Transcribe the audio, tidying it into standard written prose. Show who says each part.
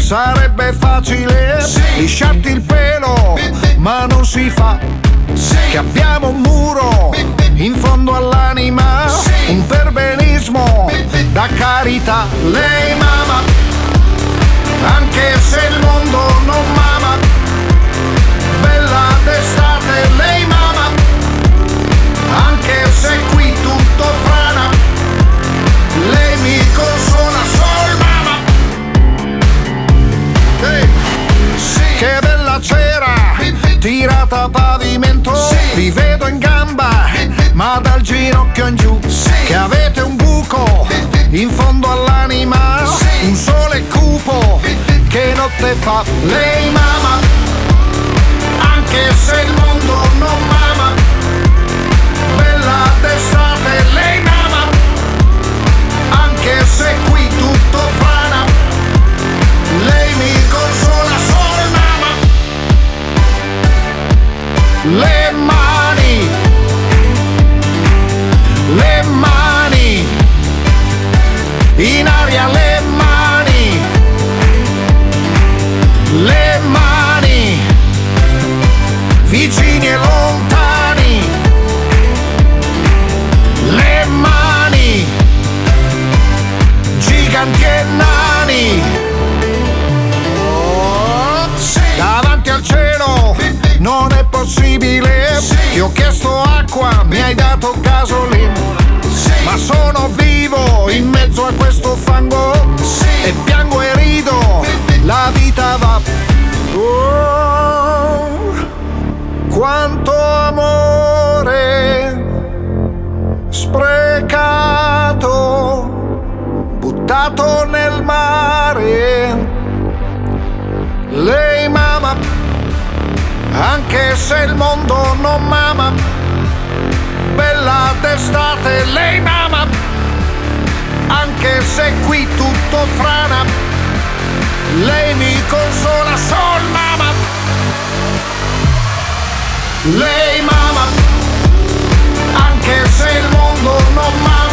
Speaker 1: Sarebbe facile lisciarti il pelo, ma non si fa. Che abbiamo un muro in fondo all'anima, un perbenismo da carità. Lei mama, anche se il mondo non mama. Bella d'estate, lei mama, anche se qui tutto frana. Lei mi consola, sol mama. Che bella cera, tirata a pavimento. Vi vedo in gamba, ma dal ginocchio in giù. Che avete un buco in fondo all'anima, un sole cupo che notte fa. Lei mama, anche se il mondo non mama. Bella d'estate, lei mama, anche se qui tutto frana. Lei mi consola, sol mama. Le mani, le mani, in aria le mani, le mani, vicini e lontani, le mani, giganti e nani. Davanti al cielo non è possibile. Ti ho chiesto acqua, mi hai dato gasolina. Ma sono vivo in mezzo a questo fango e piango e rido, la vita va. Oh, quanto amore sprecato, buttato nel mare. Lei mama, anche se il mondo non mama. Bella d'estate, lei mama, anche se qui tutto frana. Lei mi consola, sol mama. Lei mama, anche se il mondo non mama.